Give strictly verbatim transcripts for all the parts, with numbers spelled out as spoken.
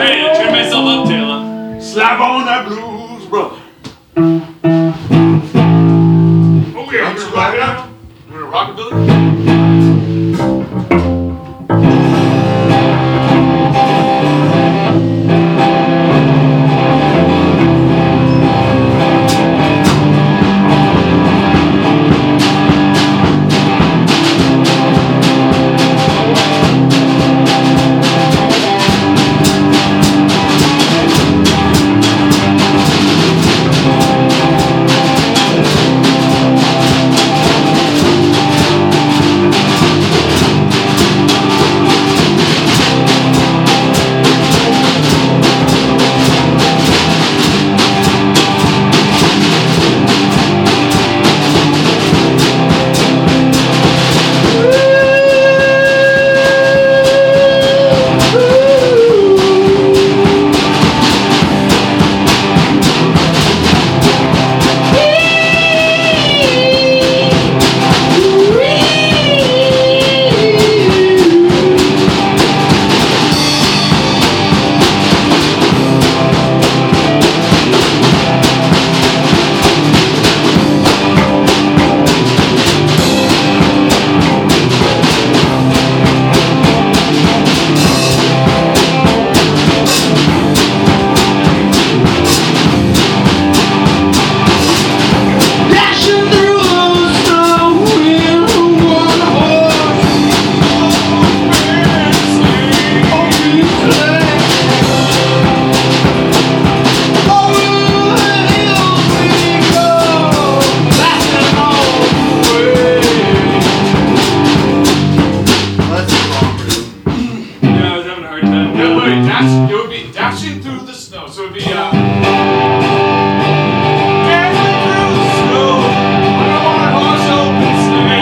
Hey, I turned myself up, Taylor. Slap on that blues, brother. Oh yeah, you gonna rock it out? You gonna rock it, Billy? It would be dashing through the snow. So it would be uh, dashing through the snow. I don't want a horse open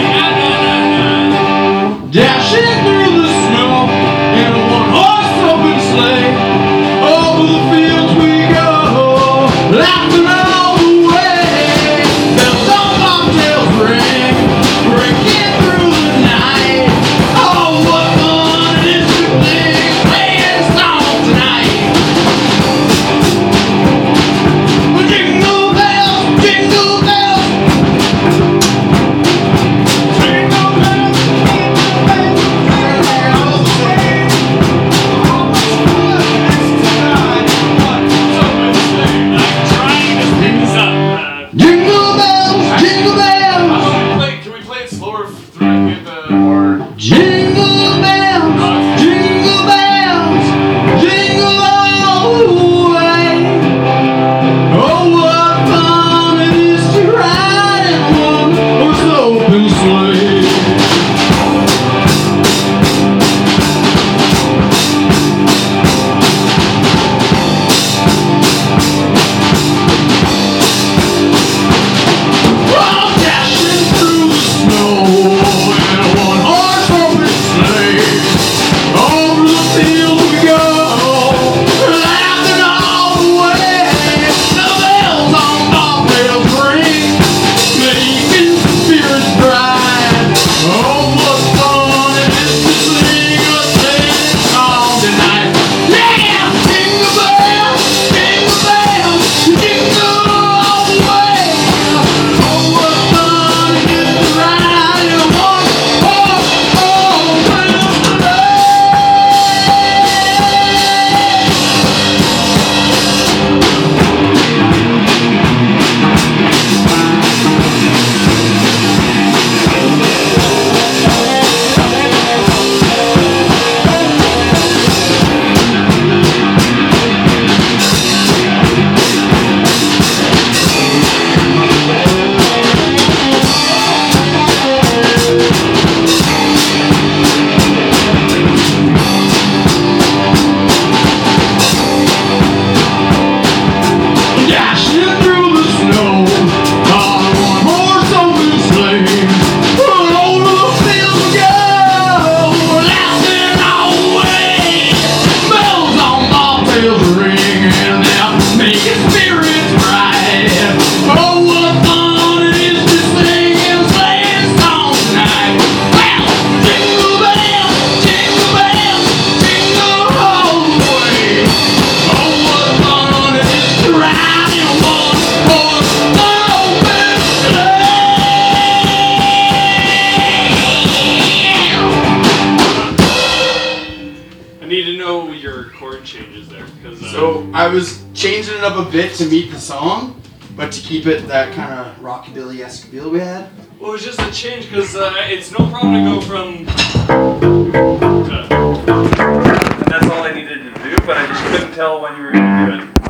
sleigh. Dashing through the snow in a one horse open sleigh. Over the fields we go, laughing all the way. Bells on bobtails ring, breaking through the night. Oh, what fun it is to sing, playing songs tonight. changes there. Cause, uh, So I was changing it up a bit to meet the song, but to keep it that kind of rockabilly-esque feel we had. well, it was just a change because uh, it's no problem to go from